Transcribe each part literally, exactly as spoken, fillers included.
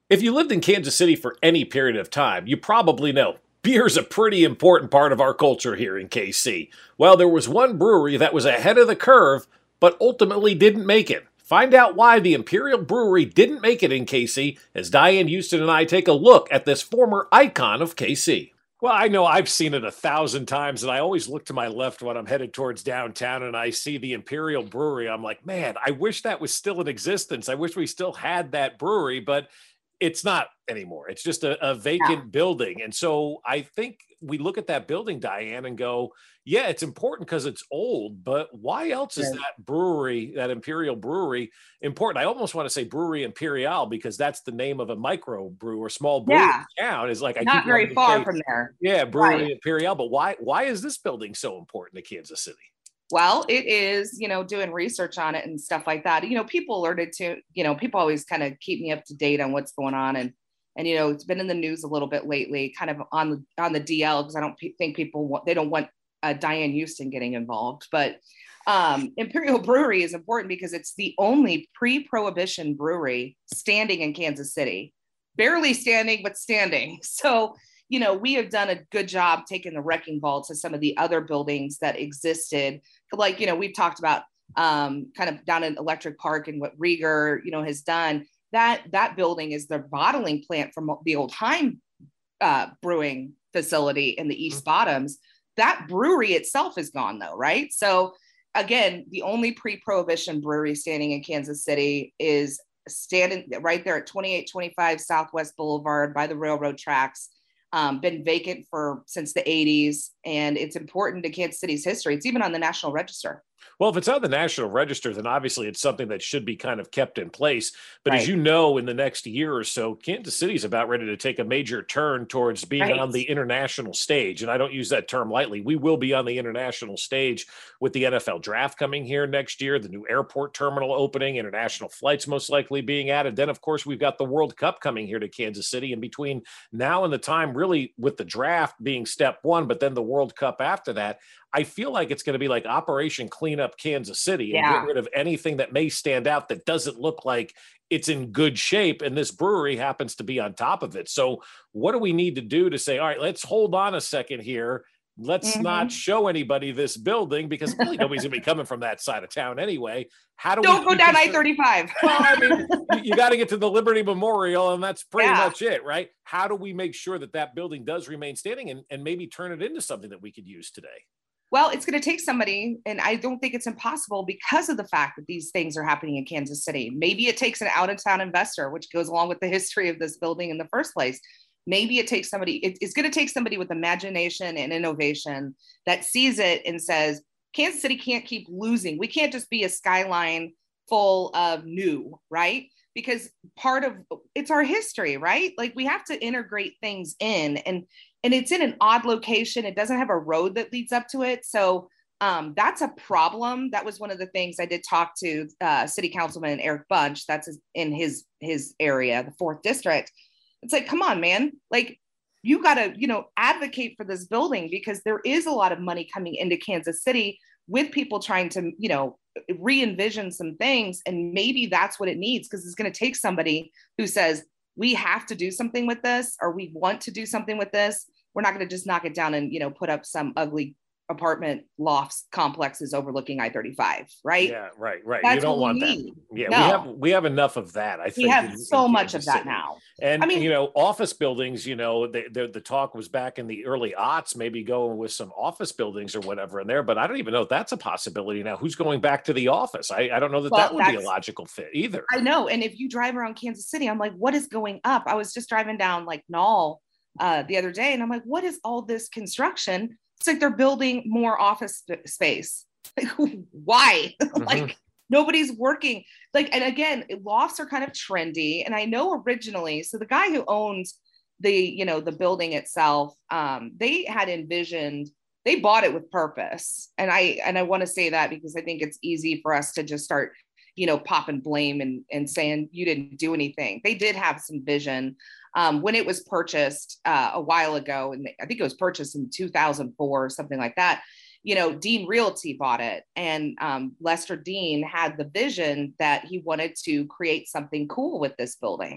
If you lived in Kansas City for any period of time, you probably know beer's a pretty important part of our culture here in K C. Well, there was one brewery that was ahead of the curve, but ultimately didn't make it. Find out why the Imperial Brewery didn't make it in K C as Diane Houston and I take a look at this former icon of K C. Well, I know I've seen it a thousand times, and I always look to my left when I'm headed towards downtown and I see the Imperial Brewery. I'm like, man, I wish that was still in existence. I wish we still had that brewery, but it's not anymore. It's just a, a Yeah. vacant building. And so I think we look at that building, Diane, and go, yeah, it's important because it's old, but why else is Right. that brewery, that Imperial Brewery, important? I almost want to say Brewery Imperial because that's the name of a micro brew or small brewery Yeah. in town. Is like I keep Not wanting very to far say, from there. yeah, Right. Brewery Imperial. But why why is this building so important to Kansas City? Well, it is, you know, doing research on it and stuff like that. You know, people alerted to, you know, people always kind of keep me up to date on what's going on. And, and, you know, it's been in the news a little bit lately, kind of on the, on the D L, because I don't pe- think people want, they don't want uh, Diane Houston getting involved. But um, Imperial Brewery is important because it's the only pre-prohibition brewery standing in Kansas City, barely standing, but standing. So, you know, we have done a good job taking the wrecking ball to some of the other buildings that existed. Like, you know, we've talked about um, kind of down in Electric Park and what Rieger, you know, has done. That that building is the bottling plant from the old Heim uh, brewing facility in the East Bottoms. That brewery itself is gone though, right? So again, the only pre-prohibition brewery standing in Kansas City is standing right there at twenty-eight twenty-five Southwest Boulevard by the railroad tracks. Um, been vacant for since the eighties, and it's important to Kansas City's history. It's even on the National Register. Well, if it's on the National Register, then obviously it's something that should be kind of kept in place. But as Right. you know, in the next year or so, Kansas City is about ready to take a major turn towards being Right. on the international stage. And I don't use that term lightly. We will be on the international stage with the N F L draft coming here next year, the new airport terminal opening, international flights most likely being added. Then, of course, we've got the World Cup coming here to Kansas City. And between now and the time, really, with the draft being step one, but then the World Cup after that, I feel like it's going to be like Operation Clean Up Kansas City and get Yeah. rid of anything that may stand out that doesn't look like it's in good shape. And this brewery happens to be on top of it. So, what do we need to do to say, all right, let's hold on a second here. Let's not Mhm. show anybody this building because really nobody's going to be coming from that side of town anyway. How do we Don't go keep down this? I thirty-five. Well, I mean, you, you got to get to the Liberty Memorial, and that's pretty Yeah. much it, right? How do we make sure that that building does remain standing and, and maybe turn it into something that we could use today? Well, it's going to take somebody, and I don't think it's impossible because of the fact that these things are happening in Kansas City. Maybe it takes an out of town investor, which goes along with the history of this building in the first place. Maybe it takes somebody, it, it's going to take somebody with imagination and innovation that sees it and says, Kansas City can't keep losing. We can't just be a skyline full of new, right? Because part of it's our history, right? Like we have to integrate things in, and and it's in an odd location. It doesn't have a road that leads up to it, so um, that's a problem. That was one of the things I did talk to uh, City Councilman Eric Bunch. That's in his his area, the fourth district. It's like, come on, man! Like you got to, you know, advocate for this building because there is a lot of money coming into Kansas City with people trying to, you know, re-envision some things, and maybe that's what it needs because it's going to take somebody who says we have to do something with this or we want to do something with this. We're not going to just knock it down and, you know, put up some ugly apartment lofts complexes overlooking I thirty-five, right? Yeah, right, right. You That's what don't we want that. need. Yeah, we have No, we have enough of that, I we think, have in, in so much of Kansas that City. now. I And you mean, know, office buildings. You know, the, the the talk was back in the early aughts, maybe going with some office buildings or whatever in there. But I don't even know if that's a possibility now. Who's going back to the office? I, I don't know that that well, would be a that's logical fit either. I know. And if you drive around Kansas City, I'm like, what is going up? I was just driving down like Knoll uh, the other day, and I'm like, what is all this construction? It's like they're building more office sp- space. Like, why? Mhm. Like nobody's working. Like, and again, lofts are kind of trendy. And I know originally, so the guy who owns the, you know, the building itself, um, they had envisioned they bought it with purpose. And I and I want to say that because I think it's easy for us to just start, you know, popping blame and, and saying you didn't do anything. They did have some vision. Um, when it was purchased uh, a while ago, and I think it was purchased in two thousand four or something like that, you know, Dean Realty bought it. And um, Lester Dean had the vision that he wanted to create something cool with this building.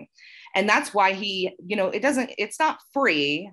And that's why he, you know, it doesn't, it's not free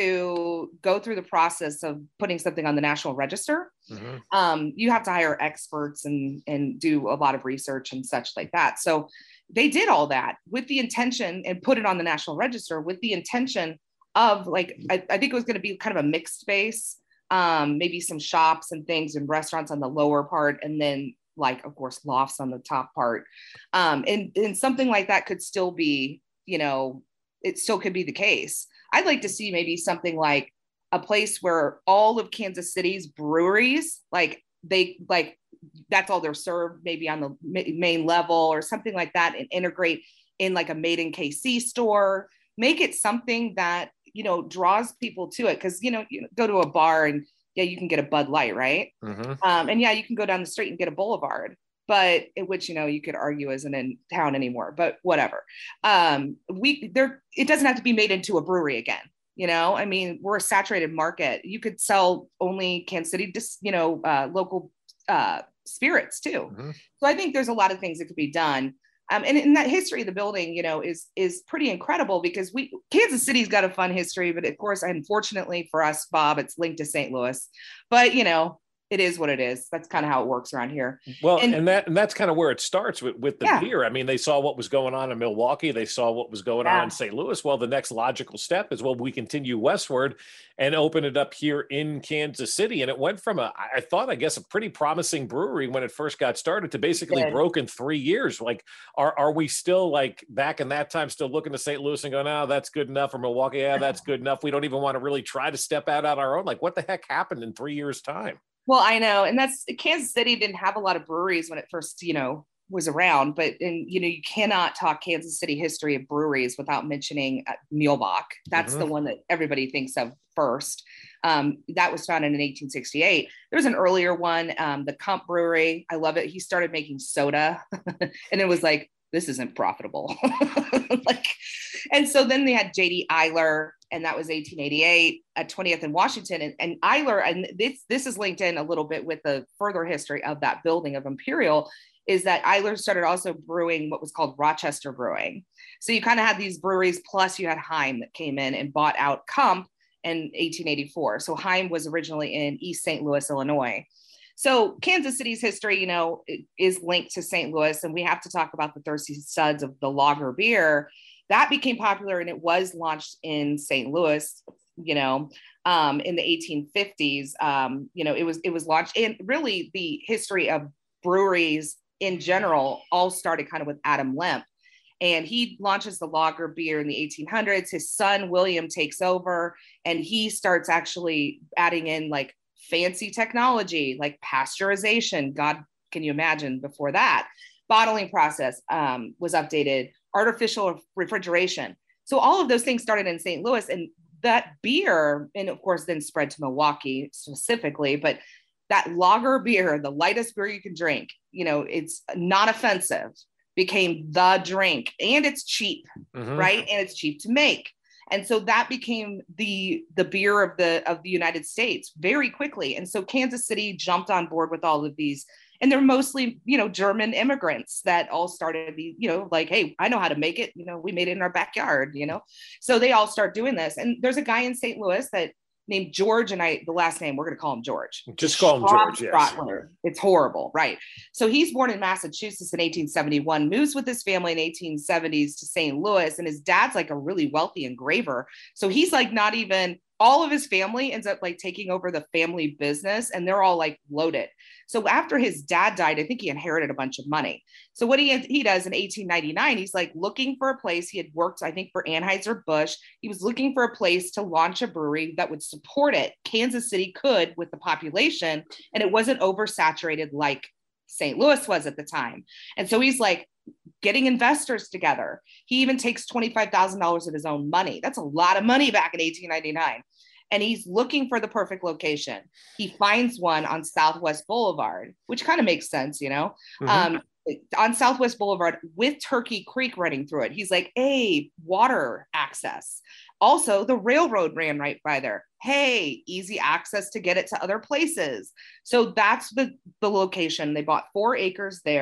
to go through the process of putting something on the National Register. Mm-hmm. Um, you have to hire experts and, and do a lot of research and such like that. So they did all that with the intention and put it on the National Register with the intention of like, I, I think it was going to be kind of a mixed space, um, maybe some shops and things and restaurants on the lower part. And then like, of course, lofts on the top part. Um, and, and something like that could still be, you know, it still could be the case. I'd like to see maybe something like a place where all of Kansas City's breweries, like they, like that's all they're served, maybe on the main level or something like that, and integrate in like a Made in K C store, make it something that, you know, draws people to it. Cause you know, you go to a bar and yeah, you can get a Bud Light, right? Mm-hmm. Um, and yeah, you can go down the street and get a Boulevard, but which, you know, you could argue isn't in town anymore, but whatever. Um, we there, it doesn't have to be made into a brewery again. You know, I mean, we're a saturated market. You could sell only Kansas City, you know, uh, local uh, spirits too. Mm-hmm. So I think there's a lot of things that could be done. Um, and in that history of the building, you know, is is pretty incredible because we Kansas City's got a fun history, but of course, unfortunately for us, Bob, it's linked to Saint Louis. But you know, it is what it is. That's kind of how it works around here. Well, and, and that and that's kind of where it starts with, with the yeah. beer. I mean, they saw what was going on in Milwaukee. They saw what was going yeah. on in Saint Louis. Well, the next logical step is, well, we continue westward and open it up here in Kansas City. And it went from a, I thought, I guess, a pretty promising brewery when it first got started to basically broke in three years. Like, are are we still like back in that time, still looking to Saint Louis and going, oh, that's good enough, or Milwaukee, yeah, that's good enough. We don't even want to really try to step out on our own. Like, what the heck happened in three years' time? Well, I know. And that's Kansas City didn't have a lot of breweries when it first, you know, was around, but, and, you know, you cannot talk Kansas City history of breweries without mentioning uh, Muehlbach. That's mm-hmm. the one that everybody thinks of first. Um, that was founded in eighteen sixty-eight. There was an earlier one, um, the Kump Brewery. I love it. He started making soda and it was like, this isn't profitable. like, and so then they had J D Eiler, and that was eighteen eighty-eight at twentieth and Washington. And, and Eiler, and this, this is linked in a little bit with the further history of that building of Imperial, is that Eiler started also brewing what was called Rochester Brewing. So you kind of had these breweries, plus you had Heim that came in and bought out Kump in eighteen eighty-four. So Heim was originally in East Saint Louis, Illinois. So Kansas City's history, you know, is linked to Saint Louis, and we have to talk about the Thirsty Suds of the lager beer. That became popular, and it was launched in Saint Louis, you know, um, in the eighteen fifties. Um, you know, it was it was launched, and really the history of breweries in general all started kind of with Adam Lemp. And he launches the lager beer in the eighteen hundreds. His son, William, takes over, and he starts actually adding in like fancy technology like pasteurization. God, can you imagine before that? Bottling process um, was updated, artificial refrigeration. So all of those things started in Saint Louis, and that beer, and of course then spread to Milwaukee specifically, but that lager beer, the lightest beer you can drink, you know, it's not offensive, became the drink, and it's cheap, mm-hmm. right? And it's cheap to make. And so that became the the beer of the of the United States very quickly. And so Kansas City jumped on board with all of these. And they're mostly, you know, German immigrants that all started the, you know, like, hey, I know how to make it. You know, we made it in our backyard, you know. So they all start doing this. And there's a guy in Saint Louis that named George, and I, the last name, we're going to call him George. Just call him George, yes. It's horrible, right? So he's born in Massachusetts in eighteen seventy-one, moves with his family in eighteen seventies to Saint Louis, and his dad's like a really wealthy engraver. So he's like not even, all of his family ends up like taking over the family business, and they're all like loaded. So after his dad died, I think he inherited a bunch of money. So what he he does in eighteen ninety-nine, he's like looking for a place. He had worked, I think, for Anheuser-Busch. He was looking for a place to launch a brewery that would support it. Kansas City could with the population, and it wasn't oversaturated like Saint Louis was at the time. And so he's like getting investors together. He even takes twenty-five thousand dollars of his own money. That's a lot of money back in eighteen ninety-nine. And he's looking for the perfect location. He finds one on Southwest Boulevard, which kind of makes sense, you know, mm-hmm. um, on Southwest Boulevard with Turkey Creek running through it. He's like, hey, water access. Also, the railroad ran right by there. Hey, easy access to get it to other places. So that's the, the location. They bought four acres there.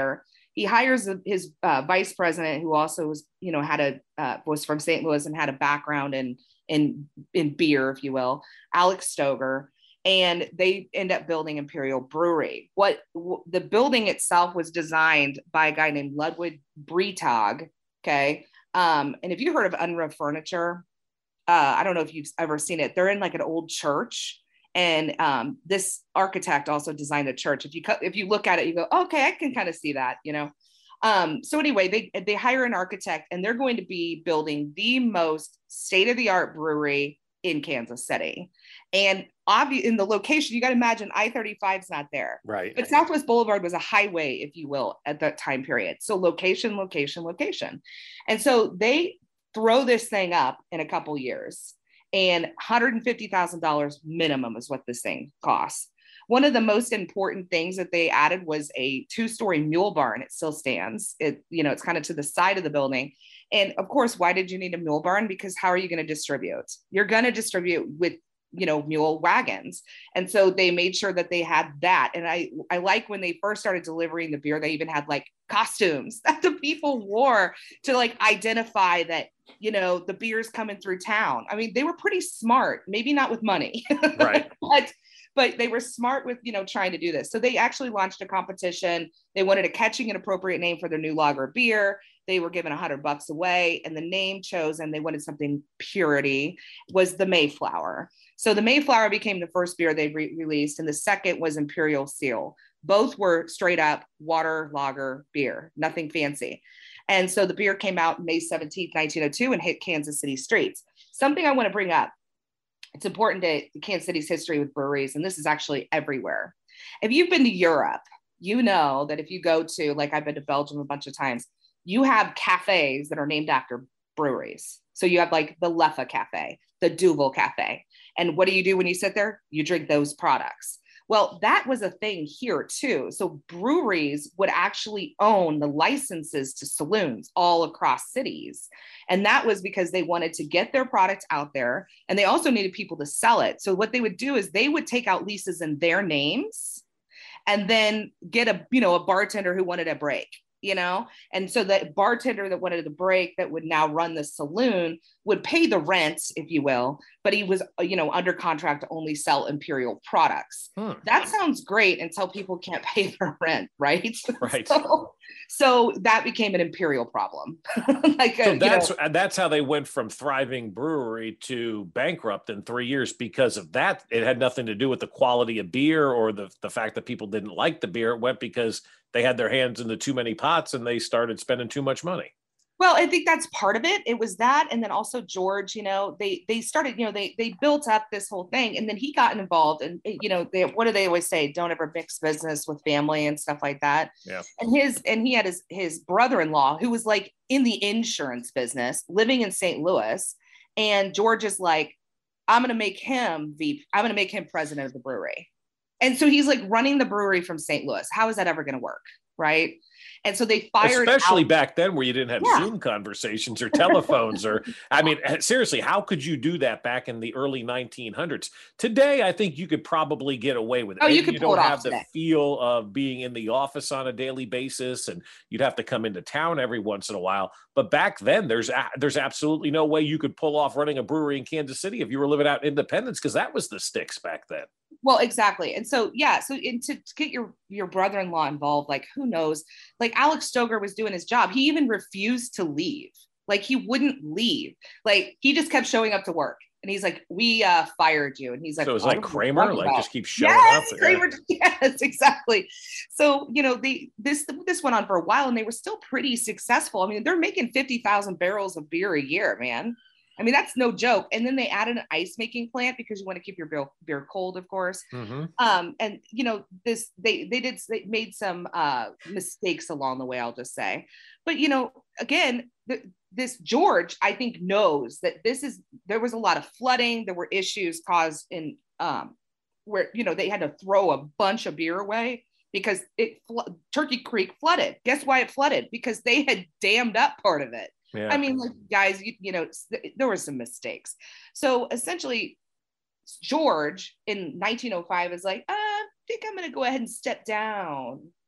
He hires his uh, vice president, who also was, you know, had a uh, was from Saint Louis and had a background in in in beer, if you will, Alex Stoger, and they end up building Imperial Brewery. What w- the building itself was designed by a guy named Ludwig Breitag. Okay, um, and if you heard of Unruh Furniture, uh, I don't know if you've ever seen it. They're in like an old church. And um, this architect also designed the church. If you if you look at it, you go, okay, I can kind of see that, you know. Um, so anyway, they they hire an architect, and they're going to be building the most state of the art brewery in Kansas City. And obvi- in the location, you got to imagine I thirty-five is not there, right? But Southwest Boulevard was a highway, if you will, at that time period. So location, location, location, and so they throw this thing up in a couple years. And one hundred fifty thousand dollars minimum is what this thing costs. One of the most important things that they added was a two-story mule barn. It still stands. It, you know, it's kind of to the side of the building. And of course, why did you need a mule barn? Because how are you going to distribute? You're going to distribute with, you know, mule wagons. And so they made sure that they had that. And I, I like when they first started delivering the beer, they even had like costumes that the people wore to like identify that, you know, the beer's coming through town. I mean, they were pretty smart, maybe not with money, right? but, but they were smart with, you know, trying to do this. So they actually launched a competition. They wanted a catching and appropriate name for their new lager beer. They were given a hundred bucks away, and the name chosen, they wanted something purity, was the Mayflower. So the Mayflower became the first beer they re- released, and the second was Imperial Seal. Both were straight up water lager beer, nothing fancy. And so the beer came out May seventeenth, nineteen oh two, and hit Kansas City streets. Something I want to bring up, it's important to Kansas City's history with breweries, and this is actually everywhere. If you've been to Europe, you know that if you go to, like I've been to Belgium a bunch of times, you have cafes that are named after breweries. So you have like the Leffe Cafe, the Duvel Cafe. And what do you do when you sit there? You drink those products. Well, that was a thing here too. So breweries would actually own the licenses to saloons all across cities. And that was because they wanted to get their product out there, and they also needed people to sell it. So what they would do is they would take out leases in their names and then get a, you know, a bartender who wanted a break. You know, and so that bartender that wanted the break that would now run the saloon would pay the rent, if you will, but he was, you know, under contract to only sell Imperial products. Hmm. That sounds great until people can't pay their rent, right? Right. So, so that became an Imperial problem. like, so a, that's you know, that's how they went from thriving brewery to bankrupt in three years because of that. It had nothing to do with the quality of beer or the the fact that people didn't like the beer. It went because they had their hands into too many pots and they started spending too much money. Well, I think that's part of it. It was that. And then also George, you know, they, they started, you know, they, they built up this whole thing, and then he got involved, and, you know, they, what do they always say? Don't ever mix business with family and stuff like that. Yeah. And his, and he had his, his brother-in-law who was like in the insurance business living in Saint Louis. And George is like, I'm going to make him V P. I'm going to make him president of the brewery. And so he's like running the brewery from Saint Louis. How is that ever going to work? Right. And so they fired, especially out- back then where you didn't have yeah. Zoom conversations or telephones or, I mean, seriously, how could you do that back in the early nineteen hundreds? Today, I think you could probably get away with it. Oh, you could you pull don't it have off the today. feel of being in the office on a daily basis, and you'd have to come into town every once in a while. But back then, there's there's absolutely no way you could pull off running a brewery in Kansas City if you were living out in Independence, because that was the sticks back then. Well, exactly. And so, yeah, so in, to, to get your, your brother-in-law involved, like, who knows, like Alex Stoger was doing his job. He even refused to leave. Like, he wouldn't leave. Like, he just kept showing up to work. And he's like, we uh, fired you. And he's like, so it was like Kramer, like just keep showing yes, up. Kramer, yeah. Yes, exactly. So, you know, they, this, this went on for a while, and they were still pretty successful. I mean, they're making fifty thousand barrels of beer a year, man. I mean, that's no joke. And then they added an ice making plant because you want to keep your beer, beer cold, of course. Mm-hmm. Um, and you know, this they they did they made some uh, mistakes along the way, I'll just say. But you know, again, the, this George, I think, knows that this is there was a lot of flooding. There were issues caused in um, where you know they had to throw a bunch of beer away because it Turkey Creek flooded. Guess why it flooded? Because they had dammed up part of it. Yeah. I mean, like, guys, you, you know, there were some mistakes. So essentially, George in nineteen oh five is like, uh, I think I'm going to go ahead and step down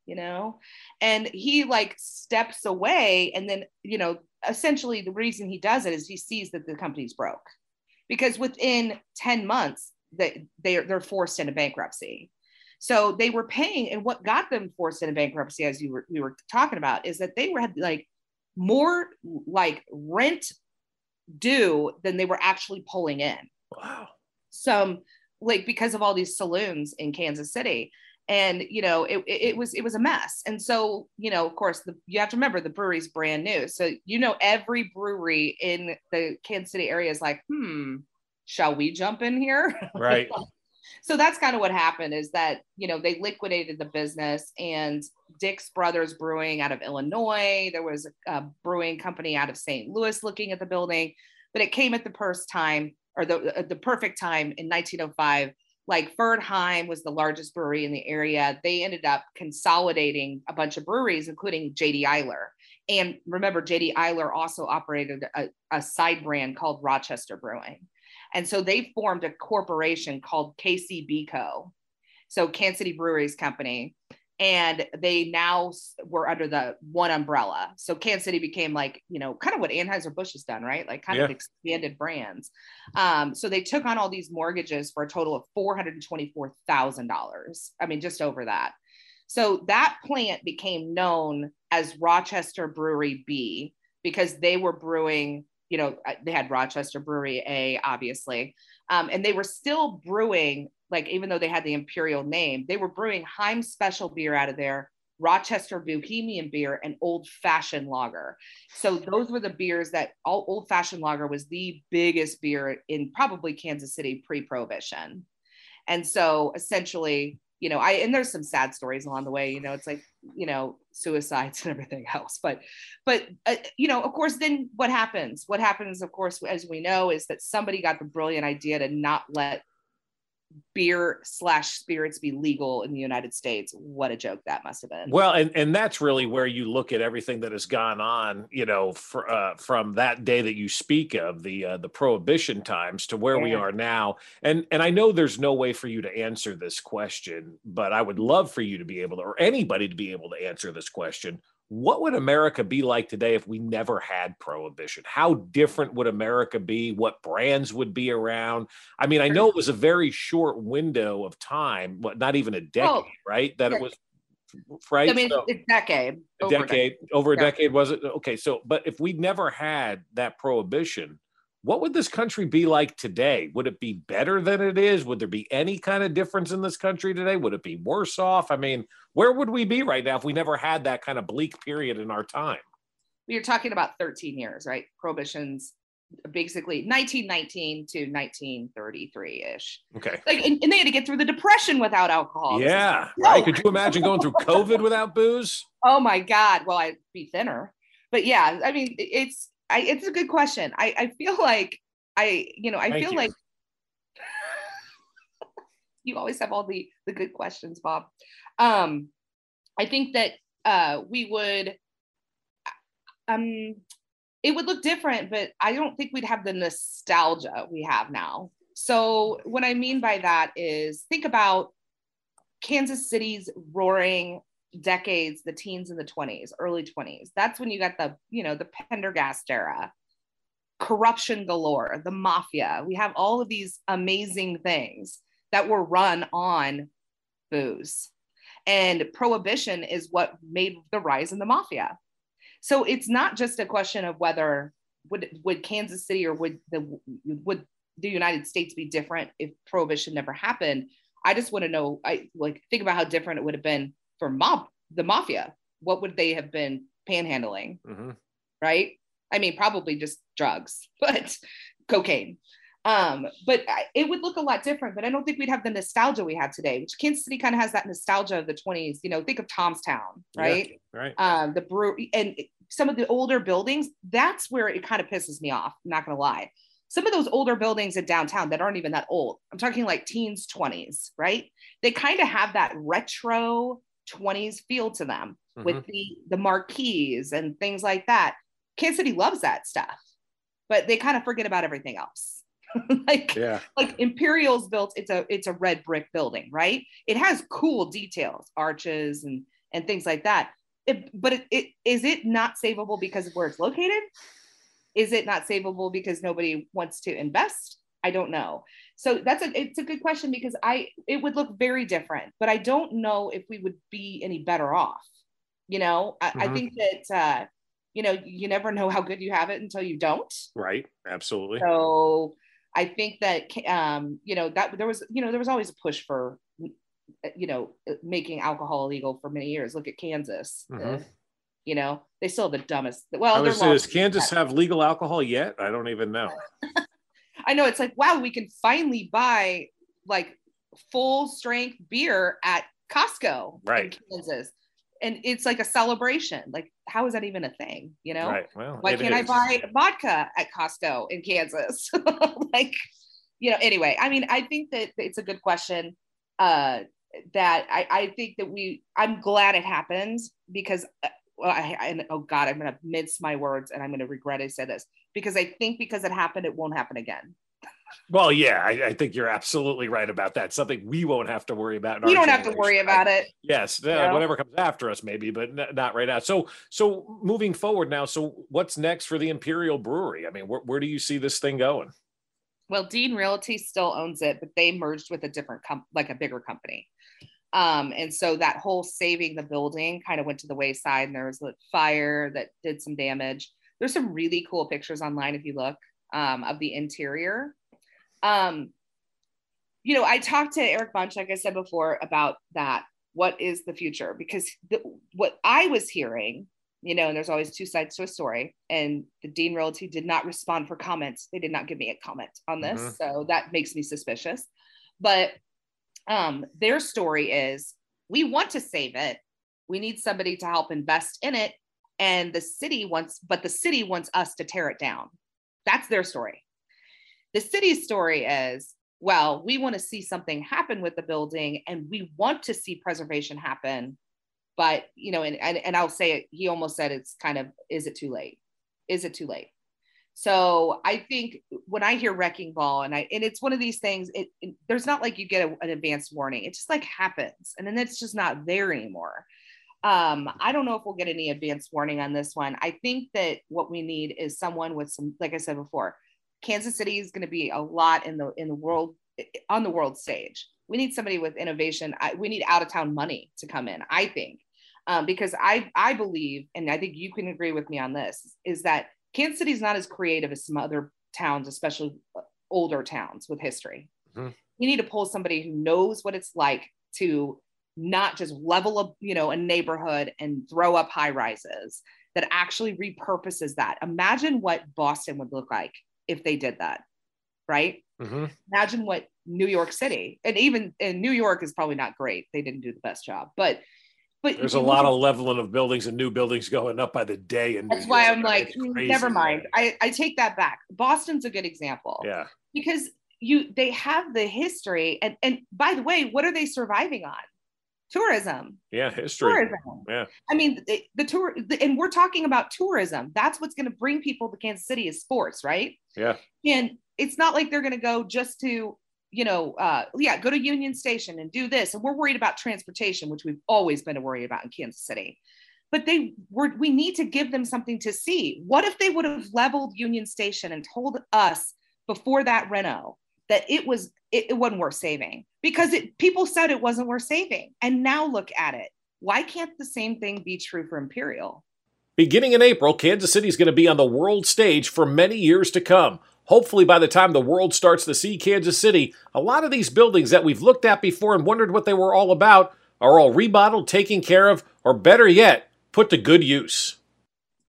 you know? And he like steps away. And then, you know, essentially the reason he does it is he sees that the company's broke, because within ten months they, they're, they're forced into bankruptcy. So they were paying, and what got them forced into bankruptcy, as you were, we were talking about, is that they were had like more like rent due than they were actually pulling in. Wow. Some like because of all these saloons in Kansas City. And, you know, it, it was, it was a mess. And so, you know, of course, the, you have to remember the brewery's brand new. So, you know, every brewery in the Kansas City area is like, hmm, shall we jump in here? Right. So that's kind of what happened, is that, you know, they liquidated the business, and Dick's Brothers Brewing out of Illinois, there was a, a brewing company out of Saint Louis looking at the building, but it came at the first time, or the, the perfect time in nineteen oh five. Like Ferdheim was the largest brewery in the area. They ended up consolidating a bunch of breweries, including J D Eiler. And remember, J D Eiler also operated a, a side brand called Rochester Brewing. And so they formed a corporation called K C B Co. So Kansas City Breweries Company. And they now were under the one umbrella. So Kansas City became like, you know, kind of what Anheuser-Busch has done, right? Like kind yeah. of expanded brands. Um, so they took on all these mortgages for a total of four hundred twenty-four thousand dollars. I mean, just over that. So that plant became known as Rochester Brewery B, because they were brewing, you know, they had Rochester Brewery A, obviously. Um, and they were still brewing, like, even though they had the Imperial name, they were brewing Heim Special beer out of there, Rochester Bohemian beer, and Old Fashioned Lager. So those were the beers that all Old Fashioned Lager was the biggest beer in probably Kansas City pre-Prohibition. And so essentially, you know, I, and there's some sad stories along the way, you know, it's like, you know, suicides and everything else. But, but, uh, you know, of course, then what happens? What happens, of course, as we know, is that somebody got the brilliant idea to not let beer slash spirits be legal in the United States. What a joke that must have been. Well, and, and that's really where you look at everything that has gone on, you know, for, uh, from that day that you speak of, the uh, the Prohibition times to where yeah. we are now. And and I know there's no way for you to answer this question, but I would love for you to be able to, or anybody to be able to answer this question. What would America be like today if we never had Prohibition? How different would America be? What brands would be around? I mean, I know it was a very short window of time, what, not even a decade, oh, right? That yeah. it was, right? I mean, so, a decade. A decade, decade, over a yeah. decade, was it? Okay, so, but if we never had that Prohibition, what would this country be like today? Would it be better than it is? Would there be any kind of difference in this country today? Would it be worse off? I mean, where would we be right now if we never had that kind of bleak period in our time? We are talking about thirteen years, right? Prohibition's basically nineteen nineteen to nineteen thirty-three-ish. Okay. Like, and, and they had to get through the Depression without alcohol. Yeah, right. Could you imagine going through COVID without booze? Oh my God. Well, I'd be thinner. But yeah, I mean, it's, I, it's a good question. I, I feel like I, you know, I Thank feel you. like you always have all the, the good questions, Bob. Um, I think that uh, we would, um, it would look different, but I don't think we'd have the nostalgia we have now. So what I mean by that is, think about Kansas City's roaring decades, the teens and the twenties, early twenties. That's when you got the, you know, the Pendergast era, corruption galore, the mafia. We have all of these amazing things that were run on booze. And Prohibition is what made the rise in the mafia. So it's not just a question of whether would would Kansas City or would the would the United States be different if Prohibition never happened. I just want to know, I like think about how different it would have been for mob the mafia. What would they have been panhandling? Mm-hmm. Right? I mean, probably just drugs, but cocaine. Um, but I, it would look a lot different, but I don't think we'd have the nostalgia we have today, which Kansas City kind of has that nostalgia of the twenties, you know, think of Tomstown, right? Yeah, right. Um, the brewery and some of the older buildings, that's where it kind of pisses me off. I'm not going to lie. Some of those older buildings in downtown that aren't even that old, I'm talking like teens, twenties, right? They kind of have that retro twenties feel to them mm-hmm. with the, the marquees and things like that. Kansas City loves that stuff, but they kind of forget about everything else. like, yeah. like Imperial's built, it's a it's a red brick building, right? It has cool details, arches and and things like that. It, but it, it, is it not savable because of where it's located? Is it not savable because nobody wants to invest? I don't know. So that's a, it's a good question, because I, it would look very different, but I don't know if we would be any better off. You know, I, mm-hmm. I think that, uh, you know, you never know how good you have it until you don't. Right. Absolutely. So I think that, um, you know, that there was, you know, there was always a push for, you know, making alcohol illegal for many years. Look at Kansas. Mm-hmm. Uh, you know, they still have the dumbest. Well, I say, does Kansas have legal alcohol yet? I don't even know. I know, it's like, wow, we can finally buy like full strength beer at Costco right. in Kansas. And it's like a celebration. Like, how is that even a thing? You know, right. Well, why can't is. I buy vodka at Costco in Kansas? Like, you know, anyway, I mean, I think that it's a good question. Uh, that I, I think that we, I'm glad it happened, because, uh, well, I, I, oh God, I'm going to mince my words and I'm going to regret I said this, because I think because it happened, it won't happen again. Well, yeah, I, I think you're absolutely right about that. Something we won't have to worry about. We don't have to worry about it. Yes, uh, you know? Whatever comes after us, maybe, but n- not right now. So, so moving forward now. So, what's next for the Imperial Brewery? I mean, wh- where do you see this thing going? Well, Dean Realty still owns it, but they merged with a different, com- like a bigger company. Um, and so that whole saving the building kind of went to the wayside, and there was a fire that did some damage. There's some really cool pictures online if you look, um, of the interior. Um, you know, I talked to Eric Bunch, like I said before, about that. What is the future? Because the, what I was hearing, you know, and there's always two sides to a story, and the Dean Realty did not respond for comments. They did not give me a comment on this. Mm-hmm. So that makes me suspicious. But um, their story is, we want to save it. We need somebody to help invest in it. And the city wants, but the city wants us to tear it down. That's their story. The city's story is, well, we want to see something happen with the building, and we want to see preservation happen. But, you know, and, and, and I'll say it, he almost said it's kind of, is it too late? Is it too late? So I think when I hear wrecking ball, and I, and it's one of these things, it, it there's not like you get a, an advanced warning. It just like happens. And then it's just not there anymore. Um, I don't know if we'll get any advanced warning on this one. I think that what we need is someone with some, like I said before, Kansas City is going to be a lot in the in the world, on the world stage. We need somebody with innovation. I, we need out of town money to come in, I think, um, because I I believe, and I think you can agree with me on this, is that Kansas City is not as creative as some other towns, especially older towns with history. Mm-hmm. You need to pull somebody who knows what it's like to not just level up, you know, a neighborhood and throw up high rises, that actually repurposes that. Imagine what Boston would look like if they did that, right? Mm-hmm. Imagine what New York City, and even in New York is probably not great. They didn't do the best job, but but there's a lot of leveling of buildings and new buildings going up by the day. And that's why I'm like, never mind. I, I take that back. Boston's a good example. Yeah, because you they have the history, and and by the way, what are they surviving on? Tourism. Yeah, history. Tourism. Yeah. I mean, the, the tour, the, and we're talking about tourism. That's what's going to bring people to Kansas City is sports, right? Yeah. And it's not like they're going to go just to, you know, uh, yeah, go to Union Station and do this. And we're worried about transportation, which we've always been worried about in Kansas City. But they were, we need to give them something to see. What if they would have leveled Union Station and told us before that reno that it was, it, it wasn't worth saving, because it, people said it wasn't worth saving. And now look at it. Why can't the same thing be true for Imperial? Beginning in April, Kansas City is going to be on the world stage for many years to come. Hopefully by the time the world starts to see Kansas City, a lot of these buildings that we've looked at before and wondered what they were all about are all remodeled, taken care of, or better yet, put to good use.